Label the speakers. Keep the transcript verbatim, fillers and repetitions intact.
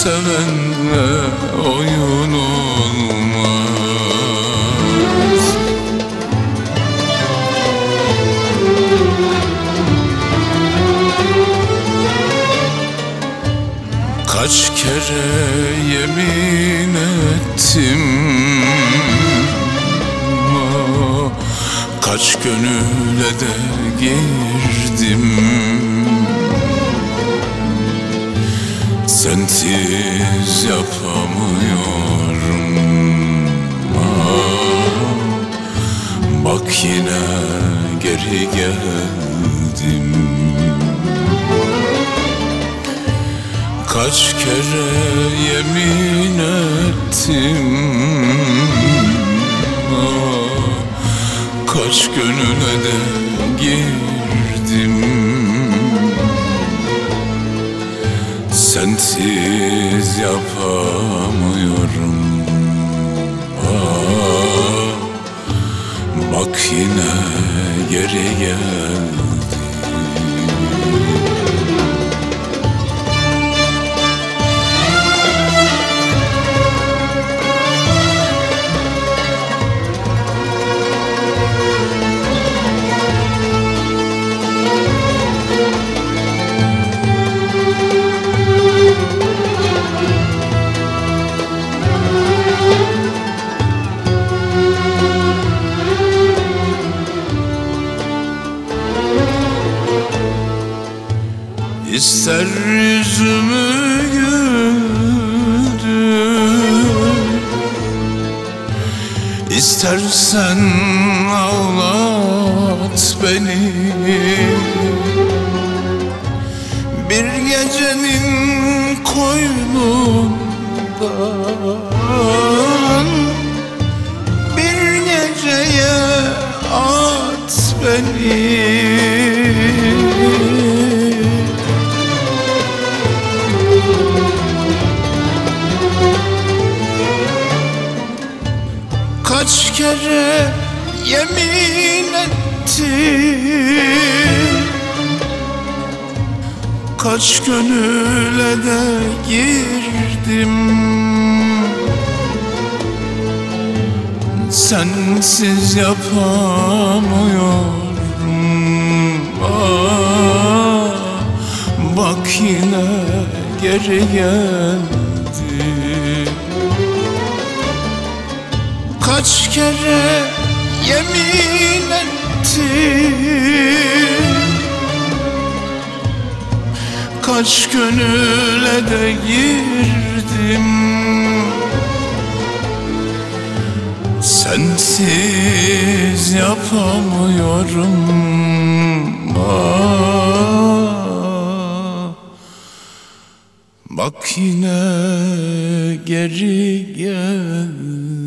Speaker 1: sevenle oyun olmaz. Kaç kere yemin ettim, kaç gönüle de girdim. Sensiz yapamıyorum. Ah, bak yine geri geldim. Kaç kere yemin ettim, ah, kaç gönüle de girdim. Sensiz yapamıyorum. Ah, bak yine geri geldi. İster yüzümü güldür, İstersen ağlat beni. Bir gecenin koynundan bir geceye at beni. Kaç kere yemin ettim, kaç gönüle de girdim. Sensiz yapamıyorum. Ah, bak yine geri geldi. Kaç kere yemin ettim, kaç gönüle de girdim. Sensiz yapamıyorum. Ah, bak yine geri gel.